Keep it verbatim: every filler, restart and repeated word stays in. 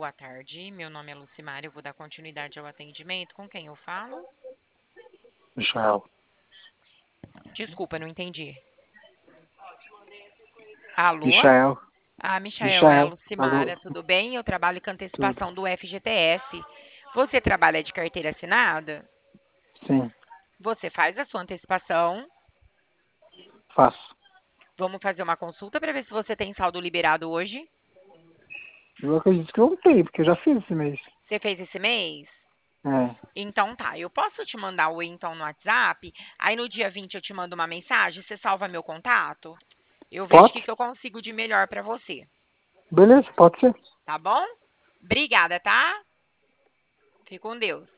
boa tarde. Meu nome é Lucimar, eu vou dar continuidade ao atendimento. Com quem eu falo? Michael. Desculpa, não entendi. Alô? Michael. Ah, Michael, é a Michael. Alô. Lucimara, tudo bem? Eu trabalho com Tudo. antecipação do F G T S. Você trabalha de carteira assinada? Sim, Você faz a sua antecipação. faço. Vamos fazer uma consulta para ver se você tem saldo liberado hoje. Eu acredito que eu não tenho, porque eu já fiz esse mês. Você fez esse mês? É. Então tá, eu posso te mandar o então no WhatsApp? Aí no dia vinte eu te mando uma mensagem, você salva meu contato? Eu vejo o Pode? que, que eu consigo de melhor para você, Beleza, pode ser. tá bom? Obrigada, tá? Fique com Deus.